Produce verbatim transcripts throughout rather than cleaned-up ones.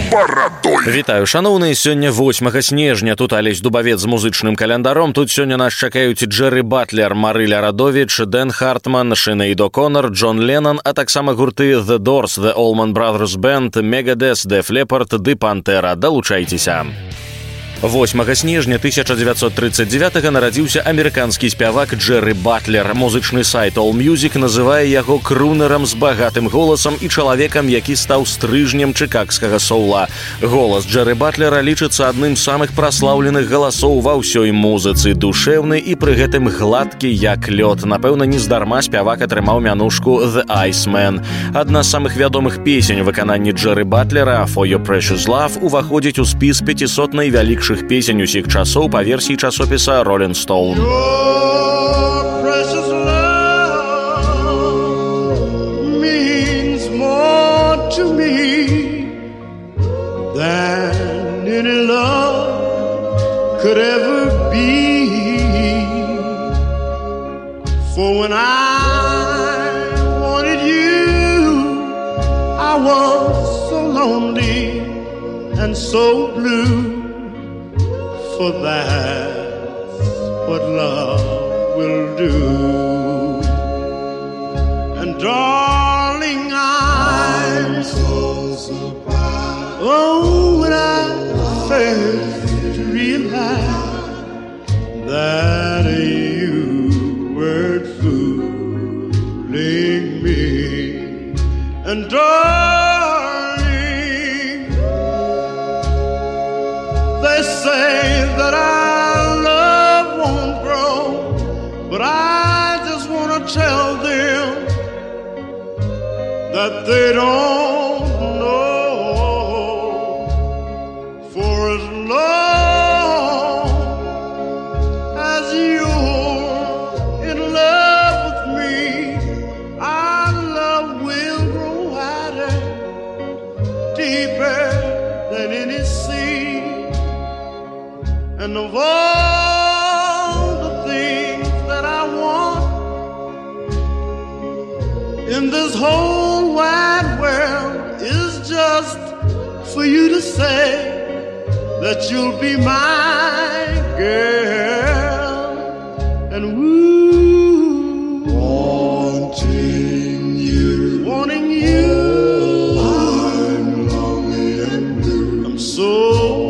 барадой. Вітаю, шаноўныя, сёння восьмага снежня. Тут Алесь Дубавец з музычным календаром. Тут сёння нас чакаюць Джерри Батлер, Марыля Радович, Дэн Хартман, Шинейд О'Коннор, Джон Леннон, а таксама гурты The Doors, The Allman Brothers Band, Megadeth, Def Leppard ды Пантера. Далучайцеся. восьмага снежня тысяча дзевяцьсот тридцать девятого нарадзіўся амерыканскі спявак Джерри Батлер. Музычны сайт AllMusic называе яго крунерам з багатым голасам і чалавекам, які стаў стрыжнем чыкагскага соула. Голас Джерри Батлера лічыцца адным з самых праслаўленых галасоў ва ўсёй музыцы, душэўны і пры гэтым гладкі як лёд. Напэўна, нездарма спявак атрымаў мянушку The Iceman. Адна з самых вядомых песень у выкананні Джерри Батлера, For Your Precious Love, уваходзіць у спіс пяцісот найвялікшых песень усіх часоў па версіі часопіса Rolling Stone. Your precious love means more to me than any love could ever be. For when I wanted you, I was so lonely and so blue. For that's what love will do. And darling, I'm so surprised. Oh, when I first realized that you weren't fooling me. And darling, they say that our love won't grow, but I just want to tell them that they don't know. For as long as you're in love with me, our love will grow wider, deeper than any sea. And of all the things that I want in this whole wide world is just for you to say that you'll be my girl. And woo, wanting you, wanting you, I'm lonely and blue. I'm so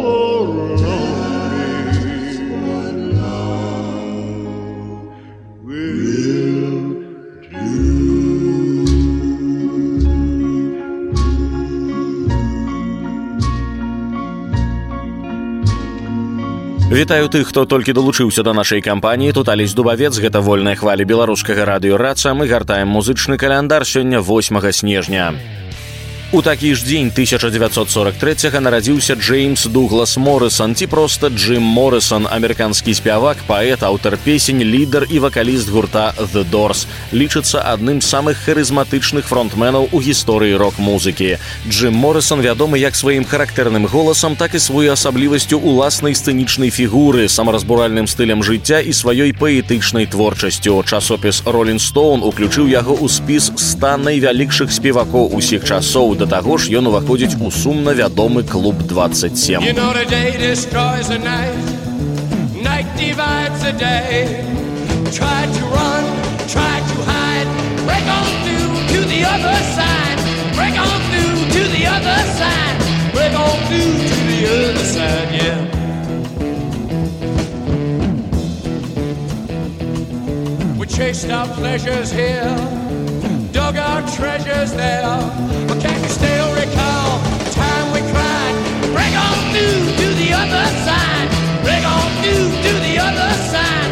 Вітаю тых, хто толькі далучыўся да нашай кампаніі. Тут Алесь Дубавец, гэта вольная хваля беларускага радыё Раца. Мы гартаем музычны каляндар сёння восьмага снежня. У такі ж дзень тысяча дзевяцьсот сорок трэцяга нарадзіўся Джеймс Дуглас Моррисон, ці проста Джим Моррисон, амерыканскі спявак, паэт, аўтар песень, лідар і вакаліст гурта The Doors. Лічыцца адным з самых харызматычных фронтменаў у гісторыі рок-музыкі. Джим Моррисон вядомы як сваім характэрным голасам, так і своеасаблівасцю уласнай сцэнічнай фігуры, самаразбуральным стылем жыцця і сваёй паэтычнай творчасцю. Часопіс Rolling Stone уключыў яго ў спіс ста найвялікшых спевакоў усіх часоў. Да таго ж ён уваходзіць у сумна вядомы клуб двадцать семь. You know the day destroys the night, night divides the day. Try to run, try to hide, break on through to the other side, break on through to the other side, break on through to the other side, yeah. We chased our pleasures here, dug our treasures there, but can you still recall the time we cried? Break on through to the other side, break on through to the other side.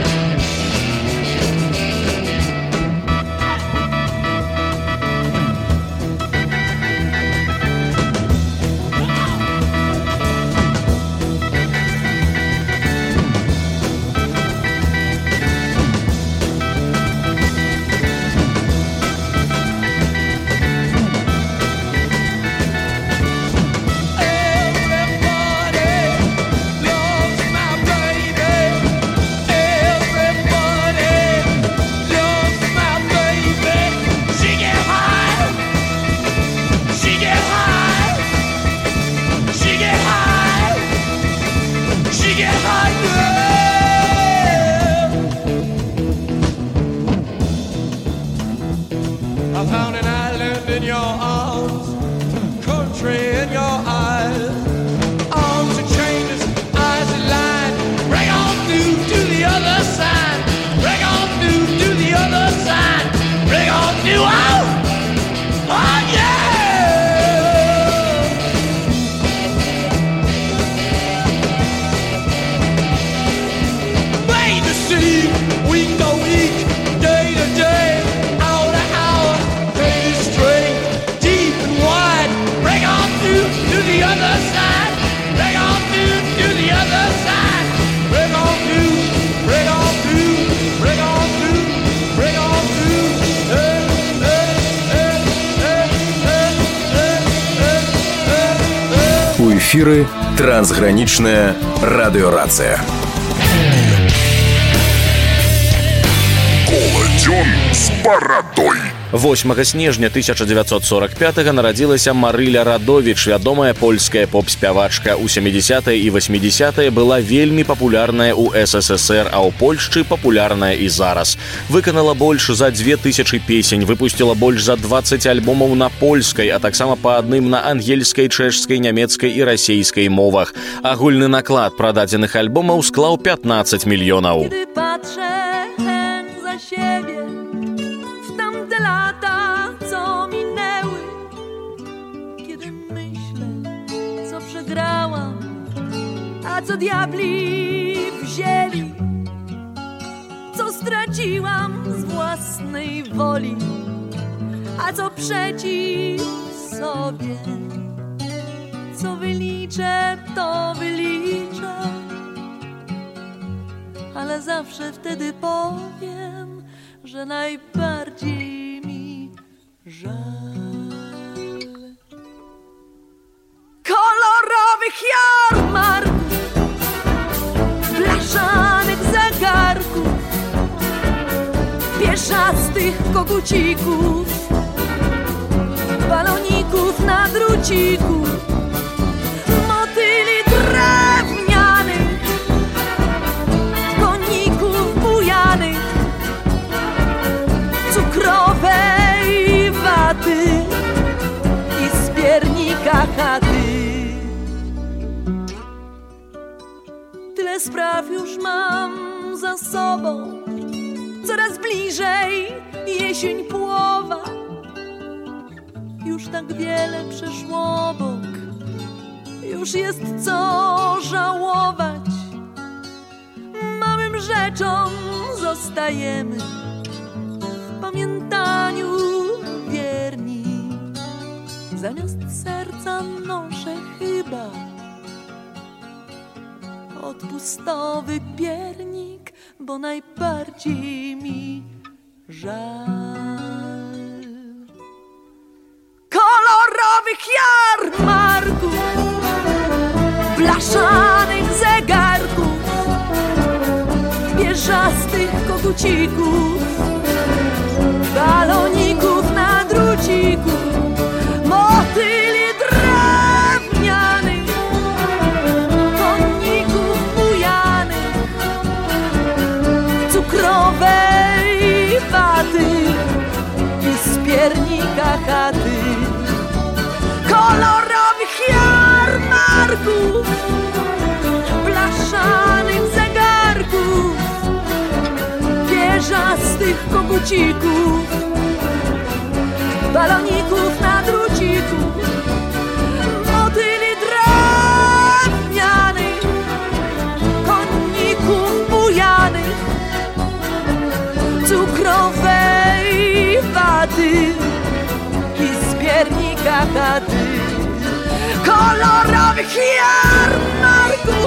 эфиры трансграничная радиорация. Колодзён з барадой. восьмага снежня тысяча девятьсот сорок пятага нарадзілася Марыля Радовіч, вядомая польская поп-спявачка. У сямідзесятыя і васьмідзесятыя была вельмі папулярная ў эс эс эс эр, а ў Польшчы папулярная і зараз. Выканала больш за дзве тысячы песень, выпусціла больш за дваццаць альбомаў на польскай, а таксама па адным на ангельскай, чэшскай, нямецкай і расейскай мовах. Агульны наклад прададзеных альбомаў склаў пятнаццаць мільёнаў. Te lata, co minęły, kiedy myślę, co przegrałam, a co diabli wzięli, co straciłam z własnej woli, a co przeciw sobie, co wyliczę, to wyliczę, ale zawsze wtedy powiem, że najbardziej mi żal kolorowych jarmarków, blaszanych zegarków, pieszastych kogucików, baloników na druciku, motyli drewnianych, koników bujanych, cukrowej waty i z piernika chaty. Tyle spraw już mam za sobą, coraz bliżej jesień połowa. Już tak wiele przeszło obok, już jest co żałować. Małym rzeczom zostajemy, w pamiętaniu wierni. Zamiast serca noszę chyba odpustowy piernik, bo najbardziej mi żal kolorowych jarmarków, blaszanych zegarków, pierzastych kogucików, baloników na druciku, motyli drewnianych, koników bujanych, cukrowej waty i z piernika chaty. Kolorowych jarmarków, blaszanych zegarków, pierzastych kogucików, baloników na druciku, motyli drewnianych, koników bujanych, cukrowej waty i z piernika chaty. Kolorowych jarmarków,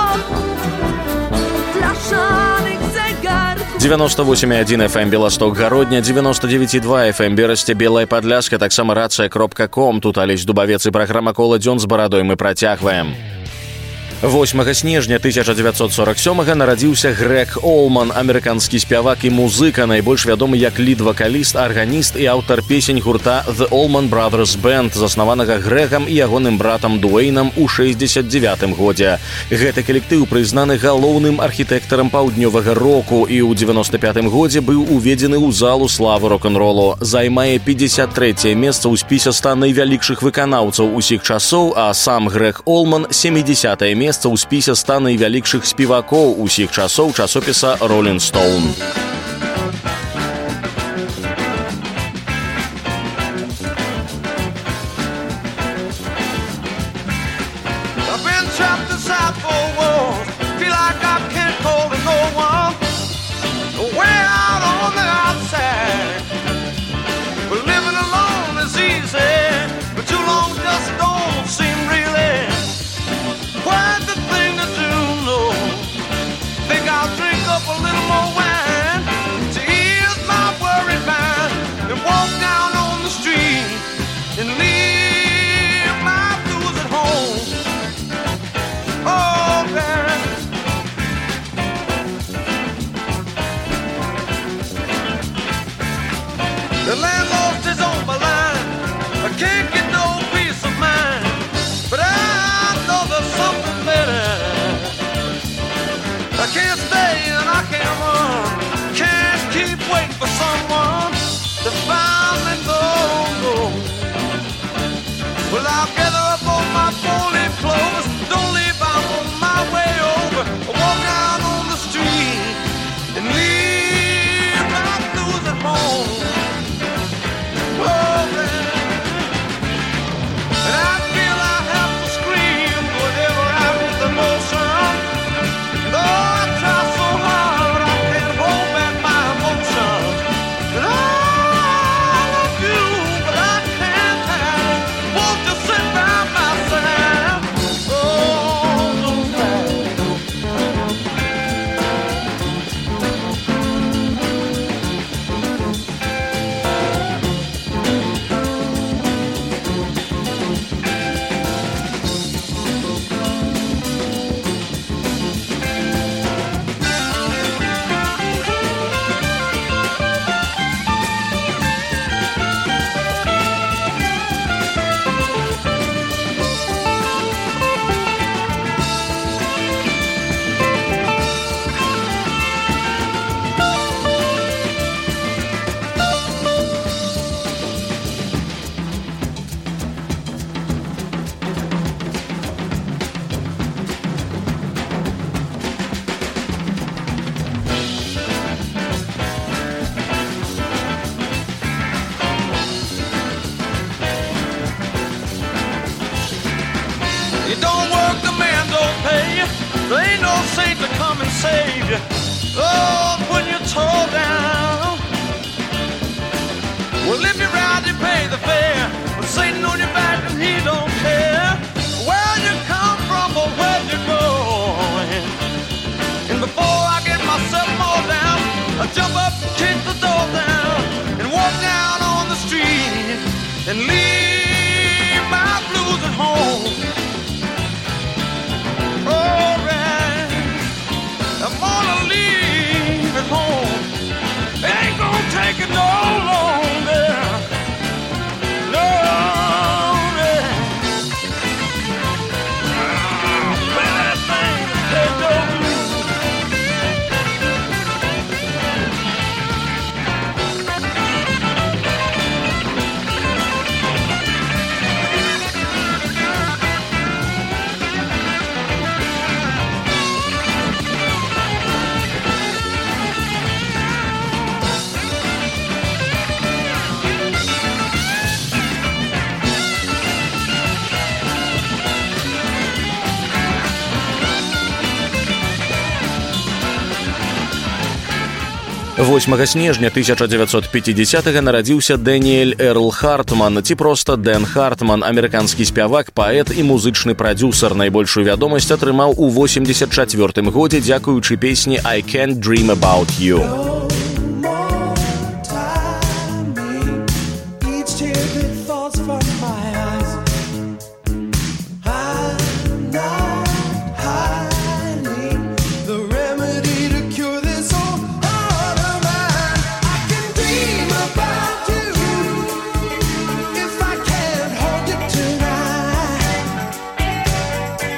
blaszanych zegarków. девяносто восемь и один эф эм Белосток Городня, девяносто девять и два эф эм Берасце Белая Падляшка, таксама рация кропка ком. Тут Алесь Дубавец і праграма «Колодзён з барадой» мы працягваем. восьмага снежня тысяча девятьсот сорок сёмага нарадзіўся Грег Олман, амерыканскі спявак і музыка, найбольш вядомы як лід-вакаліст, арганіст і аўтар песень гурта The Allman Brothers Band, заснаванага Грэгам і ягоным братам Дуэйнам у шэсцьдзесят дзевятым годзе. Гэты калектыў прызнаны галоўным архітэктарам паўднёвага року і ў девяносто пятым годзе быў уведзены ў залу славы рок-н-ролу. Займае пятьдесят трэцяе месца ў спісе ста найвялікшых выканаўцаў усіх часоў, а сам Грег Олман семидесятае месца у спісе ста найвялікшых спевакоў усіх часоў часопіса Rolling Stone. A little more wine The landlord is on my line. I can't get no peace of mind, but I know there's something better. I can't stay and I can't run. Can't keep waiting for someone to finally know. Well, I'll gather up all my four-leaf clovers. Don't leave, I'm on my way over. I walk out on the street and leave my blues at home. Oh, man. And I feel I have to scream whenever I hit the motion. Though I try so hard, I can't hold back my emotion. And I love you, but I can't have. Won't you sit by my side? Oh, no, you don't work, the man don't pay you. There ain't no saint to come and save you. Oh, when you're tore down. Well, if you're right, you pay the fare. But Satan on your back and he don't care where you come from or where you're going. And before I get myself all down, I jump up, kick the door down, and walk down on the street and leave my blues at home. Alright, I'm gonna leave at home. Ain't gonna take it no longer. No, man. Play that thing, take those blues. восьмага снежня тысяча девятьсот пятидесятага нарадзіўся Дэніэль Эрл Хартман, ці проста Дэн Хартман, амерыканскі спявак, паэт і музычны прадзюсар. Найбольшую вядомасць атрымаў у восемьдесят чацвёртым годзе дзякуючы песні «I Can't Dream About You».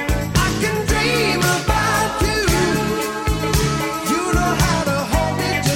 Dream about you. You know how to hold me down.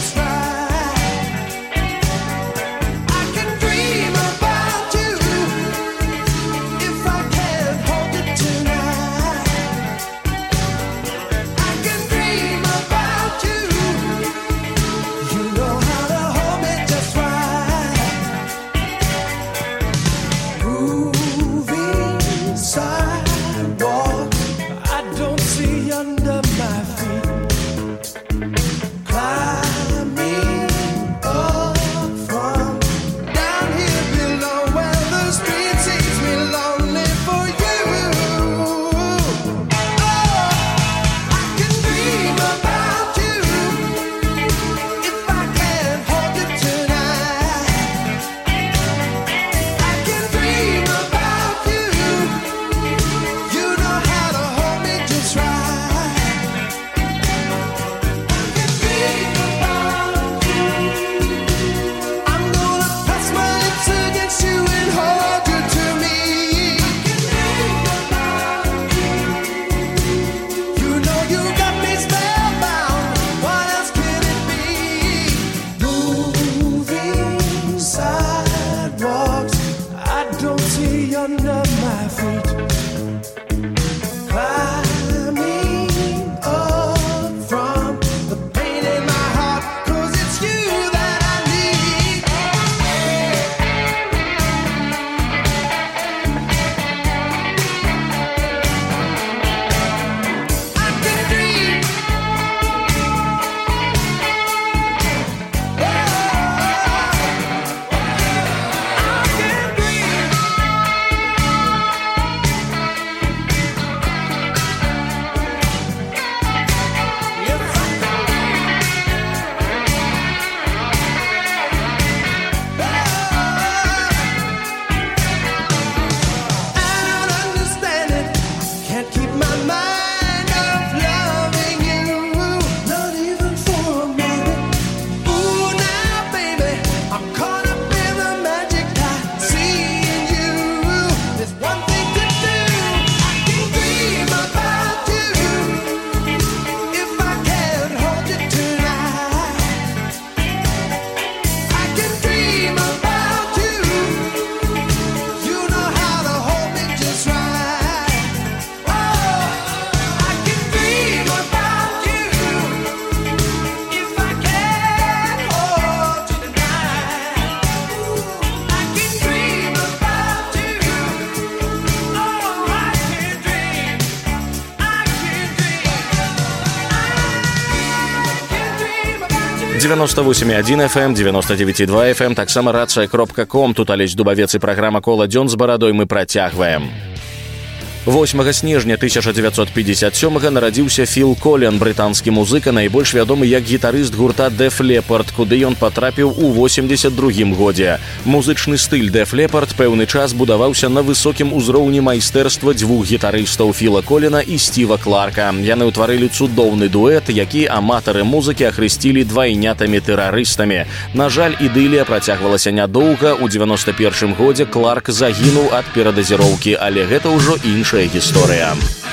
девяносто восемь и один эф эм, девяносто девять и два эф эм, таксама рацыя кропка ком. Тут Алесь Дубавец і праграма «Кола дзён з барадой» мы працягваем. восьмага снежня тысяча девятьсот пятьдесят сёмага нарадзіўся Філ Колен, брытанскі музыка, найбольш вядомы як гітарыст гурта Def Leppard, куды ён патрапіў у восемьдесят другім годзе. Музычны стыль Def Leppard пэўны час будаваўся на высокім узроўні майстэрства дзвюх гітарыстаў Філа Колена і Стіва Кларка. Яны ўтварылі цудоўны дуэт, які аматары музыкі ахрысцілі двайнятамі-тэрарыстамі. На жаль, ідылія працягвалася нядоўга. У дзевяносто першым годзе Кларк загінуў ад перадазіроўкі, але гэта ўжо іншая гісторыя.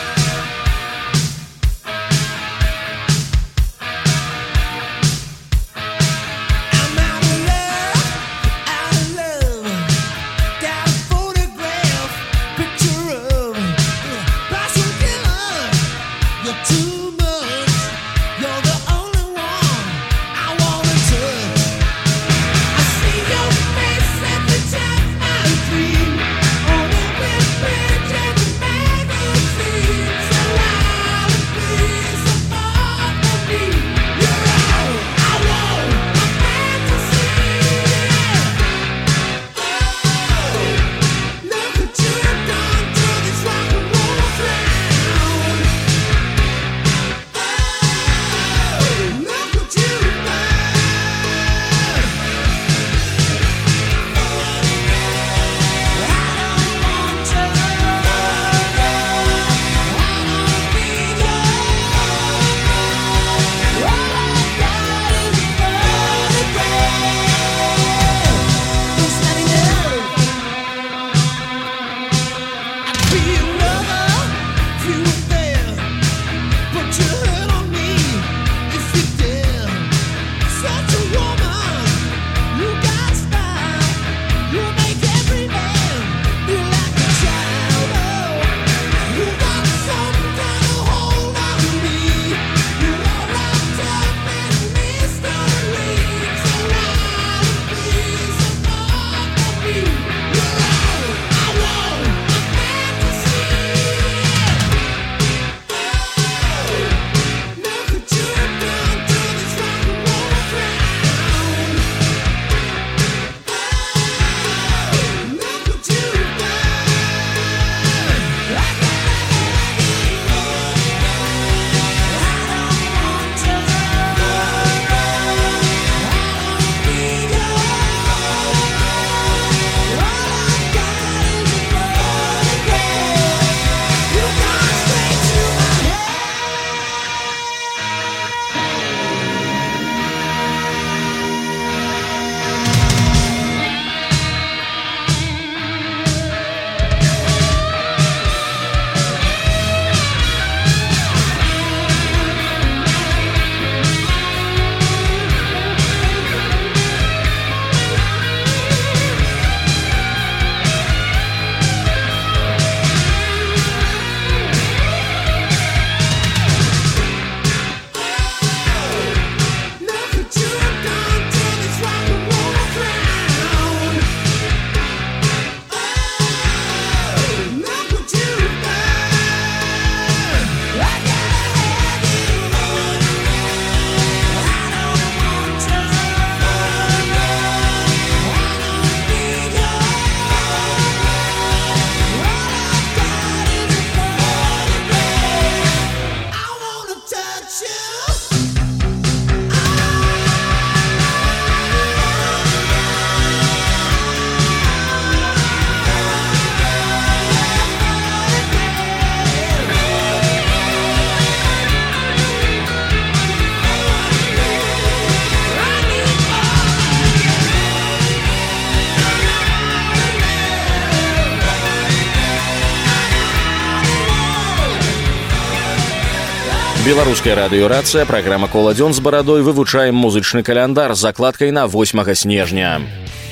Беларуская радыёрацыя, праграма «Кола дзён з барадой», вывучаем музычны каляндар з закладкай на восьмага снежня.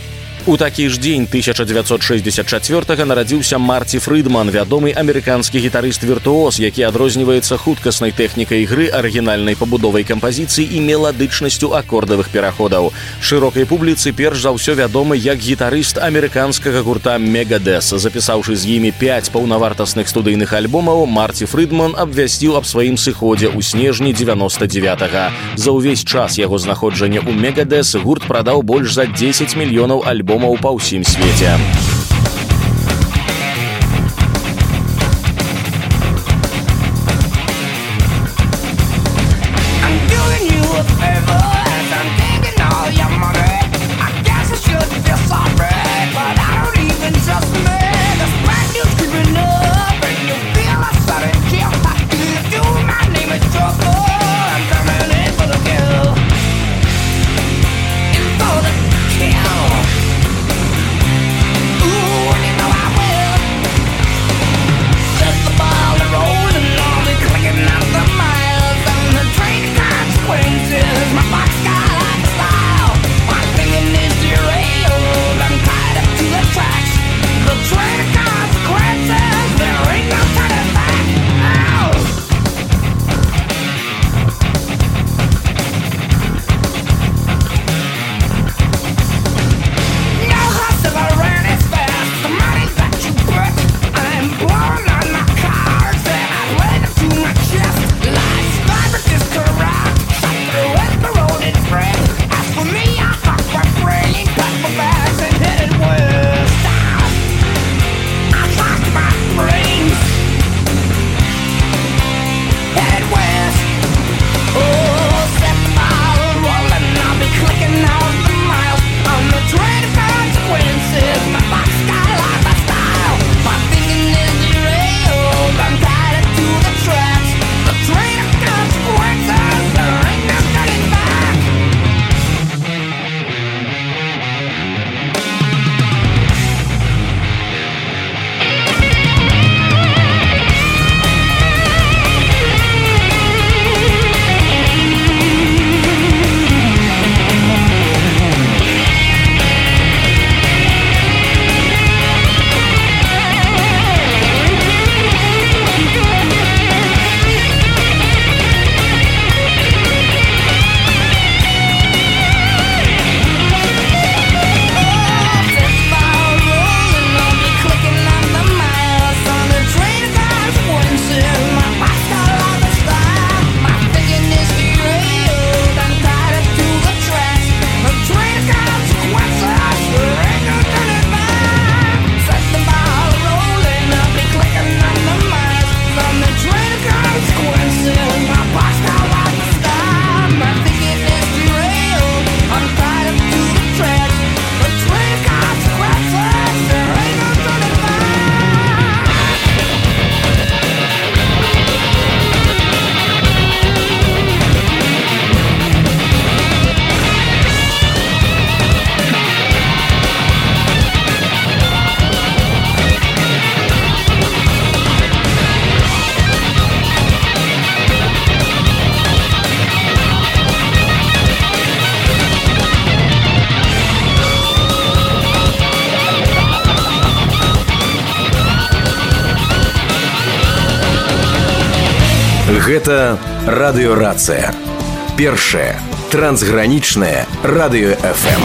У такі ж дзень тысяча дзевяцьсот шэсцьдзесят чацвёртага нарадзіўся Марці Фрыдман, вядомы амерыканскі гітарыст-віртуоз, які адрозніваецца хуткаснай тэхнікай ігры, арыгінальнай пабудовай кампазіцыі і меладычнасцю акордавых пераходаў. Шырокай публіцы перш за ўсё вядомы як гітарыст амерыканскага гурта Megadeth. Запісаўшы з імі пяць паўнавартасных студыйных альбомаў, Марці Фрыдман абвясціў аб сваім сыходзе ў снежні дзевяноста дзевятага. За ўвесь час яго знаходжання ў Megadeth гурт прадаў больш за дзесяць мільёнаў альбомаў па ўсім свеце. Гэта радыёрацыя. Першае трансгранічнае радыё эф эм.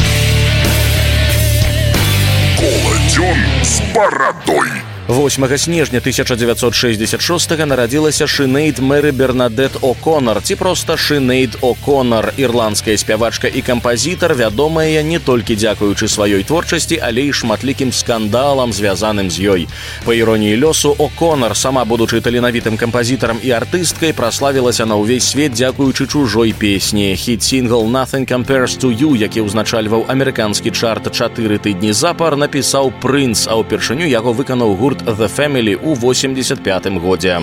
Коладзён з барадой. восьмага снежня тысяча дзевяцьсот шэсцьдзесят шостага нарадзілася Сінейд Мэры Бернадет О'Коннар, ці проста Сінейд О'Коннар, ірландская спявачка і кампазітар, вядомая не толькі дзякуючы сваёй творчасці, але і шматлікім скандалам, звязаным з ёй. Па іроніі лёсу, О'Коннар, сама будучы таленавітым кампазітарам і артысткай, праславілася на ўвесь свет дзякуючы чужой песні. Хіт-сінгл «Nothing Compares to You», які ўзначальваў амерыканскі чарт чатыры тыдні запар, напісаў Прынц, а ўпершыню яго выканаў гурт The Family ў восемьдесят пятым годзе.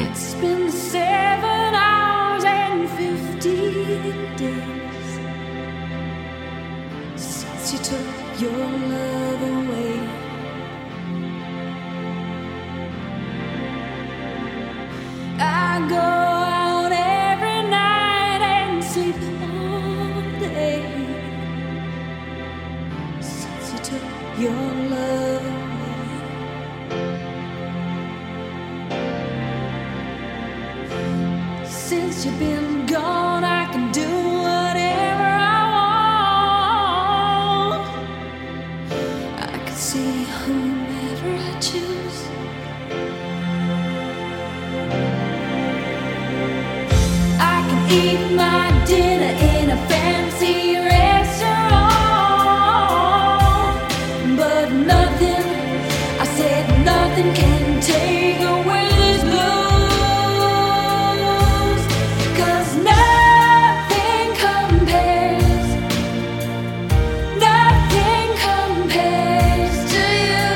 Took your love. Since you've been gone, I can do whatever I want. I can see whomever I choose. I can eat my dinner in a fancy restaurant, but nothing, I said nothing can take away these blues, 'cause nothing compares, nothing compares to you.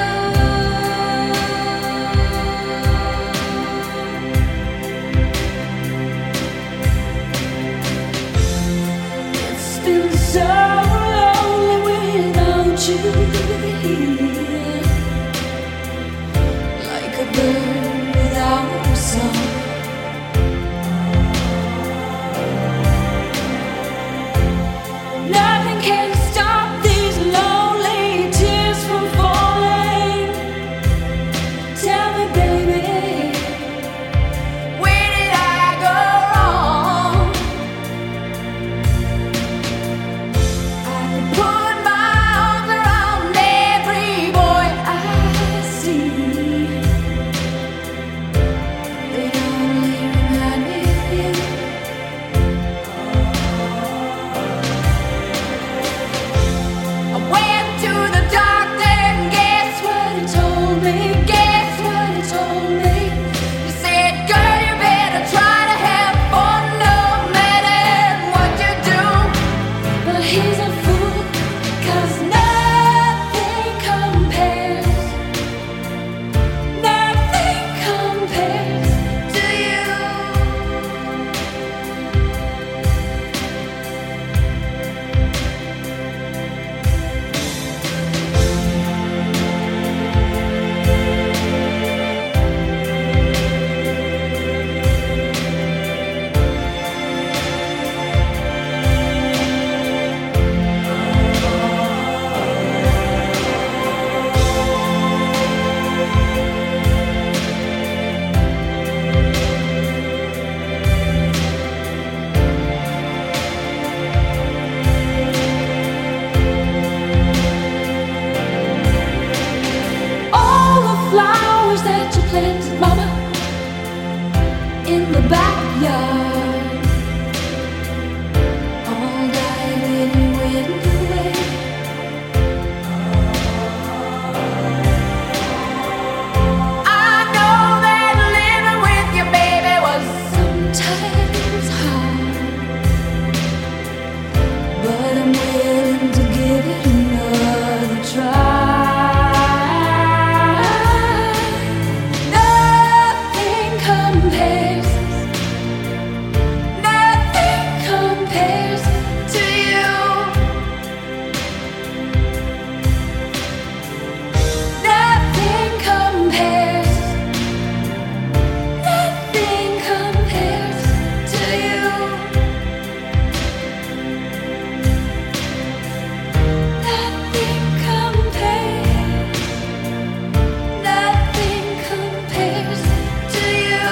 It's been so lonely without you here, like a bird without a song. Nothing can stop these lonely tears from falling. Tell me, baby, where did I go wrong? I can put my arms around every boy I see. They only remind me of you. I went to the doctor and guess what he told me? Guess what he told me? He said, girl, you better try to have fun no matter what you do. But he's a fool, 'cause nothing compares, nothing compares to you. All the flowers that you planted, mama, in the backyard, all died when you went away. I know that living with your baby was sometimes hard, but I'm willing to give it another try. Nothing compares, nothing compares to you. Nothing compares, nothing compares to you. Nothing compares, nothing compares to you.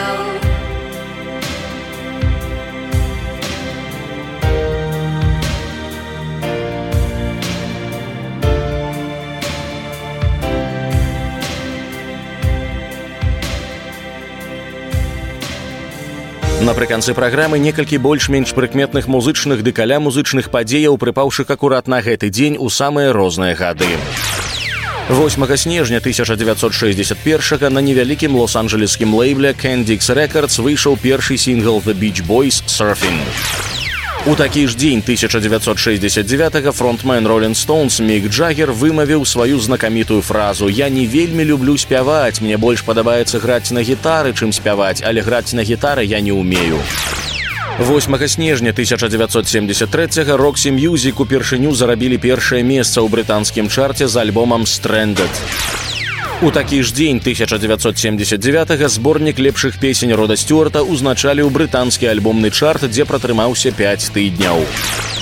Напрыканцы праграмы некалькі больш-менш прыкметных музычных ды каля музычных падзеяў, прыпаўшых акурат на гэты дзень у самыя розныя гады. восьмага снежня тысяча девятьсот шестьдесят первого на невялікім лос-анджелескім лейбле Kendix Records выйшаў першы сінгл The Beach Boys «Surfing». У такі ж дзень тысяча девятьсот шестьдесят девятого фронтмен Rolling Stones Мік Джаггер вымавіў сваю знакамітую фразу: «Я не вельмі люблю спяваць, мне больш падабаецца граць на гітары, чым спяваць, але граць на гітары я не ўмею». восьмага снежня тысяча девятьсот семьдесят третьего Roxy Music упершыню зарабілі першае месца ў брытанскім чарце з альбомам «Stranded». У такі ж дзень тысяча девятьсот семьдесят девятого зборнік лепшых песень Рода Стюарта узначаліў брытанскі альбомны чарт, дзе пратрымаўся пяць тыдняў.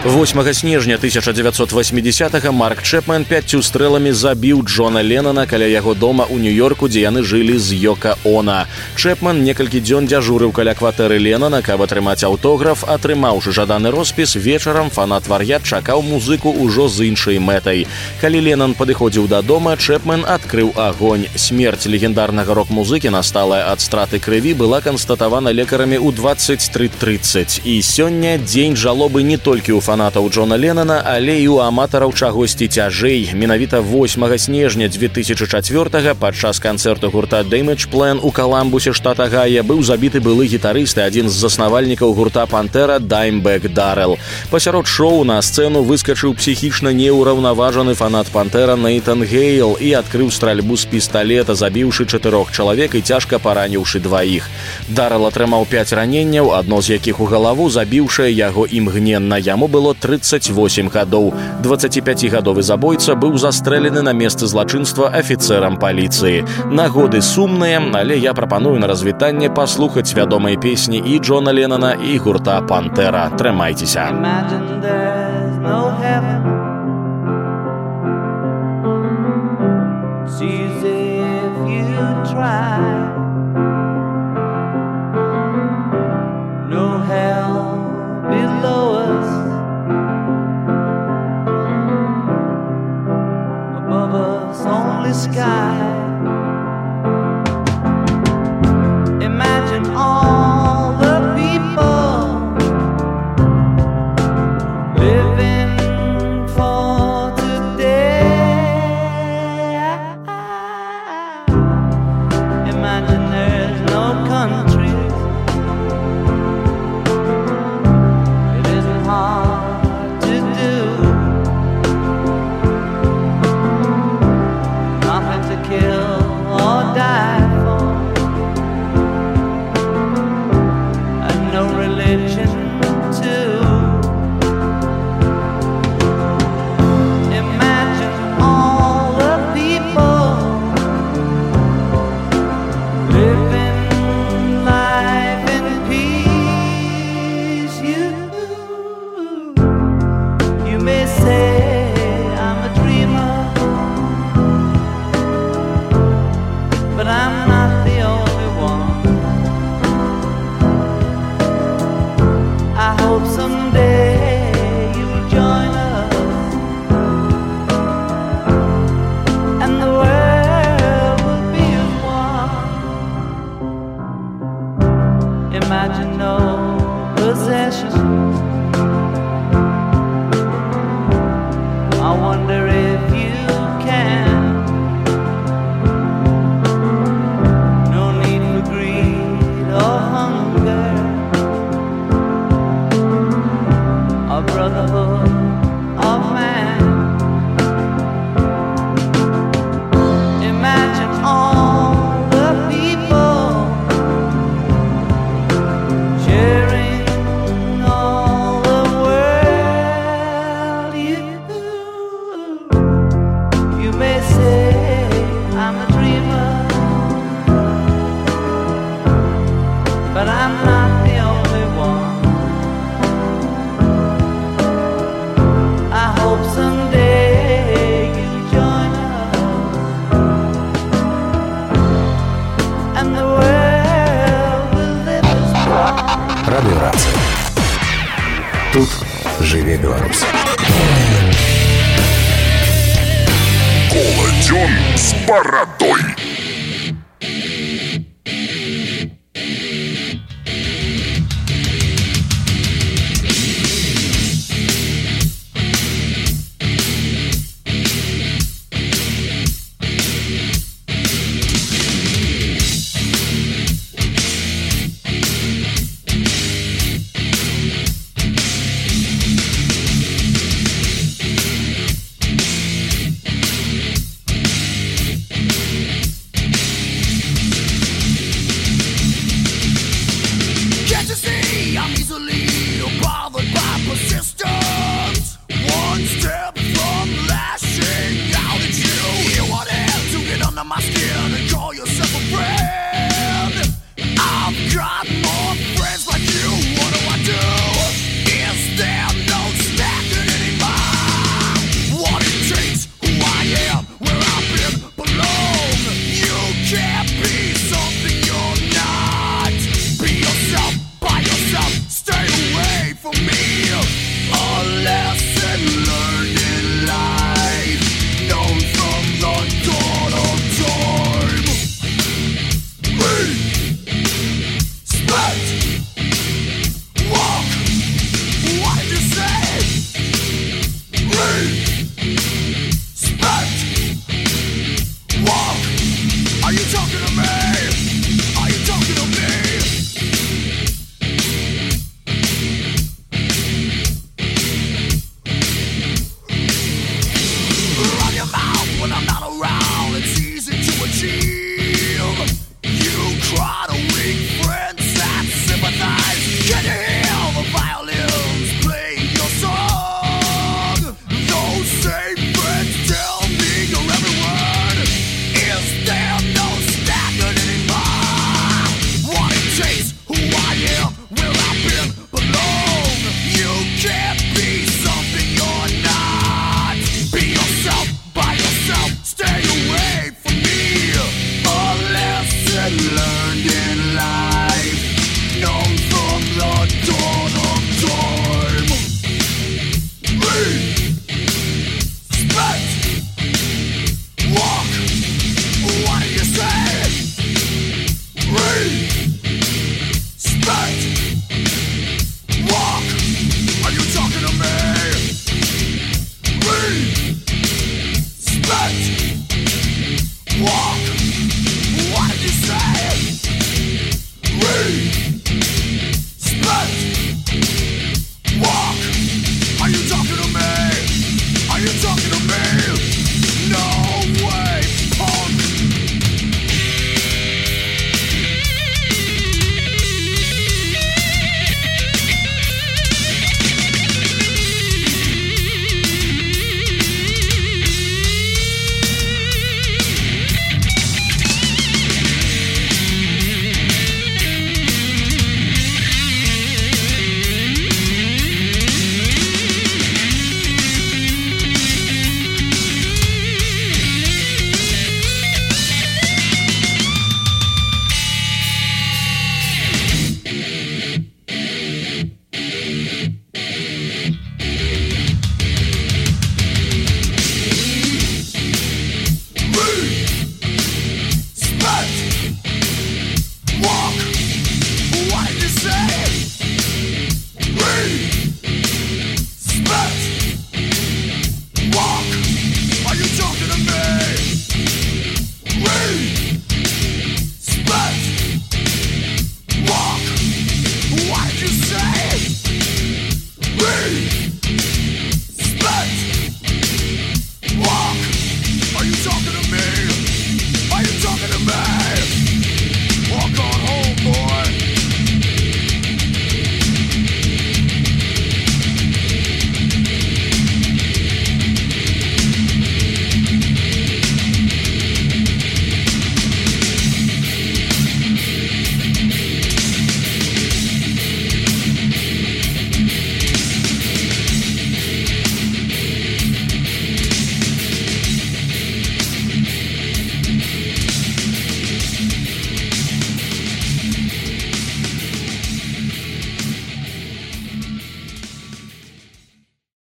восьмага снежня тысяча девятьсот восьмидзесятага Марк Чэпмен пяццю стрэламі забіў Джона Леннона каля яго дома ў Нью-Йорку, дзе яны жылі з Йока Оно. Чэпмен некалькі дзён дзяжурыў каля кватэры Леннона, каб атрымаць аўтограф. Атрымаўшы жаданы роспіс, вечарам фанат-вар'ят чакаў музыку ўжо з іншай мэтай. Калі Леннон падыходзіў да дома, Чэпмен адкрыў агонь. Смерць легендарнага рок-музыкі, насталая ад страты крыві, была канстатавана лекарамі ў дваццаць тры трыццаць. І сёння дзень жалобы не толькі ў фанатаў Джона Леннона, але і ў аматараў чагосьці цяжэй. Менавіта восьмага снежня дзве тысячы чацвёртага падчас канцэрту гурта Damage Plan у Каламбусе, штат Агая, быў забіты былы гітарыст і адзін з заснавальнікаў гурта Пантера Даймбэк Даррелл. Пасярод шоу на сцэну выскачыў псіхічна неўраўнаважаны фанат Пантера Нейтан Гейл і адкрыў стральбу з пісталета, забіўшы чатырох чалавек і цяжка параніўшы дваіх. Даррелл атрымаў пяць раненняў, адно з якіх у галаву, забіўшае яго імгненна. Яму было трыццаць восем гадоў. дваццаціпяцігадовы забойца быў застрэлены на месцы злачынства афіцэрам паліцыі. Нагоды сумныя, але я прапаную на развітанне паслухаць вядомыя песні і Джона Леннона, і гурта Пантера. Трымайцеся. Sky. Imagine all the people living for today. Imagine there's no countries. It isn't hard to do. Kill or die for, and no religion too. Imagine all the people living life in peace. You, you may say I'm a dreamer, but I'm not the only one. I hope someday you'll join us, and the world will be as one. Imagine no possessions. I wonder if you can. Brotherhood of man. Imagine all the people sharing all the world. You, you may say I'm a dreamer, but I'm not the only one. Someday you'll join us, and the world will live as one. Радио Рация. Тут живе Беларусь. Колодён с бородой.